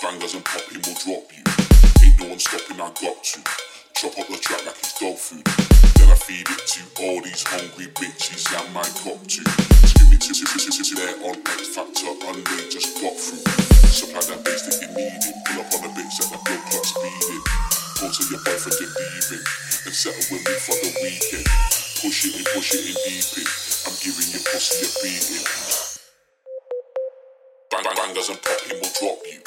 bangers and popping will drop you. Ain't no one stopping, I got to chop up the track like it's dog food. Then I feed it to all these hungry bitches that my cock to. Skim it to there on X Factor, and they just got through. Supply that bass that you needed. Pull up on the bits that the blood clot speeding. Go to your boyfriend and leave him, and settle with me for the weekend. Push it in deep in. I'm giving you pussy a beating. Bangers and popping will drop you.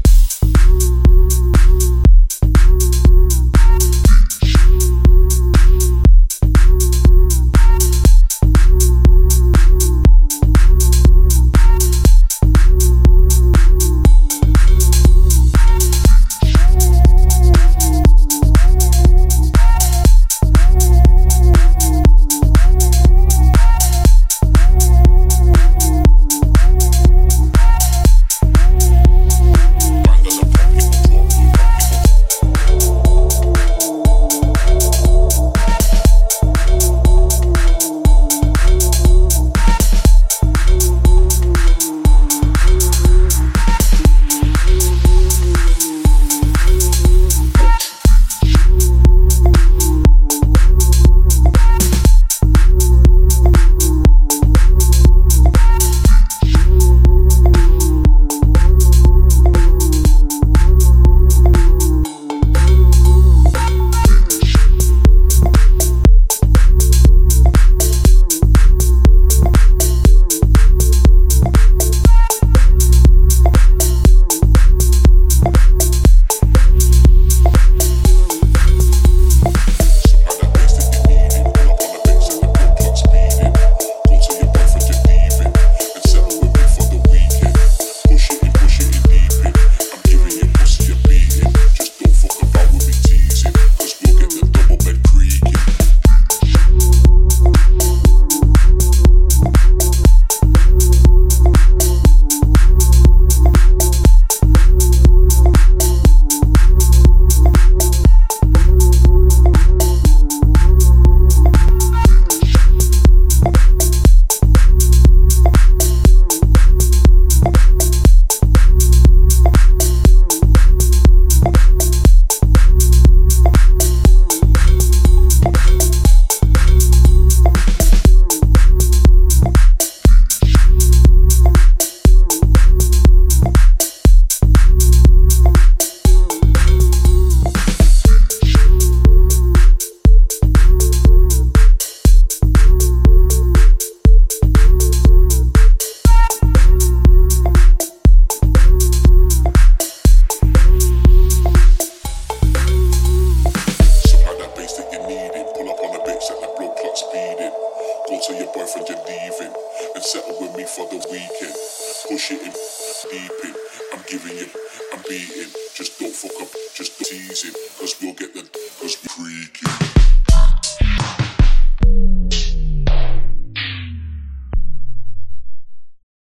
Go to your boyfriend and leave him, and settle with me for the weekend. Push it in, deep in. I'm giving you, I'm beating. Just don't fuck up, just tease him, cause we'll get the, cause we free.